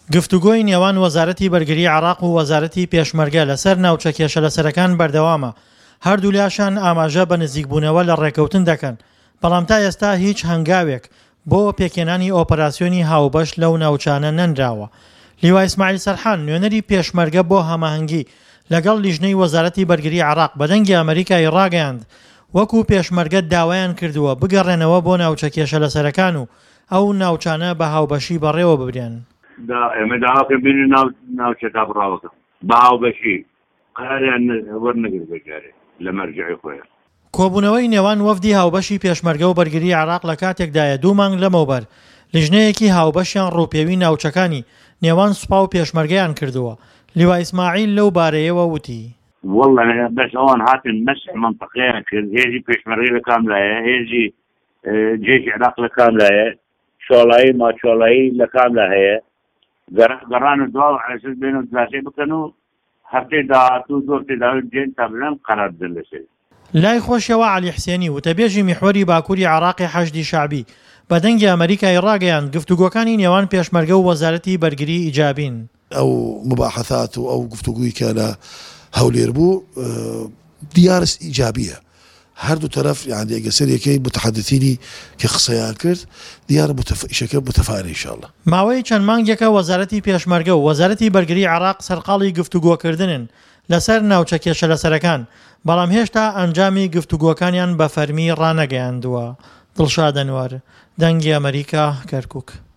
گفتوگۆی نێوان وەزارەتی بەرگری عێراق و وەزارەتی پێشمەرگە لەسەر ناوچە کێشەلەسەرەکان بەردەوامە. هەردوو لاشان ئاماژە بە نزیکبوونەوە لە ڕێکەوتن دەکەن، بەڵام تا ئێستا هیچ هەنگاوێک بۆ پێکێنانی ئۆپەراسیۆنی هاوبەش لەو ناوچانە نەنراوە. لیوای ئیسماعیل سەرحان نوێنەری پێشمەرگە بۆ هەماهەنگی لەگەڵ لیژنەی وەزارەتی بەرگری عێراق بەدەنگی ئەمریکای ڕاگەیاند وەکو پێشمەرگە داوایان کردووە بگەڕێنەوە بۆ ناوچە کێشەلەسەرەکان و ئەو ناوچانە بە هاوبەشی بەڕێوە ببرێن. ئێمە داواکەم بینی ناوچەکە بڕاوەکەم بە هاوبەشی قاریان وەرنەگرت بەجارێ لە مەرجعی خۆیان. کۆبوونەوەی نێوان وەفدی هاوبەشی پێشمەرگە و بەرگری عێراق لە کاتێکدایە 2 مانگ لەمەوبەر لیژنەیەکی هاوبەشیان ڕووپێوی ناوچەکانی نێوان سوپا و پێشمەرگەیان کردووە. لیوای ئیسماعیل لەو بارەیەوە وتی: والله بس ئەوان هاتن مەسح منطقەیان کرد، هێزی پێشمەرگەی لە کام لایە، هێزی جێژی عێراق لە کام لایە، شۆڵایی ماچۆڵایی لە کام لا هەیە، گەڕان و دواوە عەسەس بێن و دراسی بکەن و هەفتەی داهاتوو زۆر تێداوی دێن تا بلەن قەرار بدەن لەسەر. لای خۆشیەوە عەلی حسێنی وتەبێژی میحوەری باکووری عێراقی حەشدی شعبی بەدەنگی ئەمریکای ڕاگەیاند گفتوگۆکانی نێوان پێشمەرگە و وەزارەتی بەرگری ئیجابین. ئەو مباحثات و ئەو گفتوگوی کە لە هەولێر بوو دیارە ئیجابیە. هەردوو تەرەف یعنی ئەگە سەرێکەی متحدثینی کە قسەیان کرد دیارە ئیشەکە متەفانە ئینشاءالله. ماوەی چەند مانگێکە وەزارەتی پێشمەرگە و وەزارەتی بەرگری عێراق سەرقاڵی گفتوگۆکردنن لەسەر ناوچە کێشەلەسەرەکان، بەڵام هێشتا ئەنجامی گفتوگۆکانیان بە فەرمی ڕانەگەیاندووە. دڵشاد ئەنوار، دەنگی ئەمریکا، کەرکووک.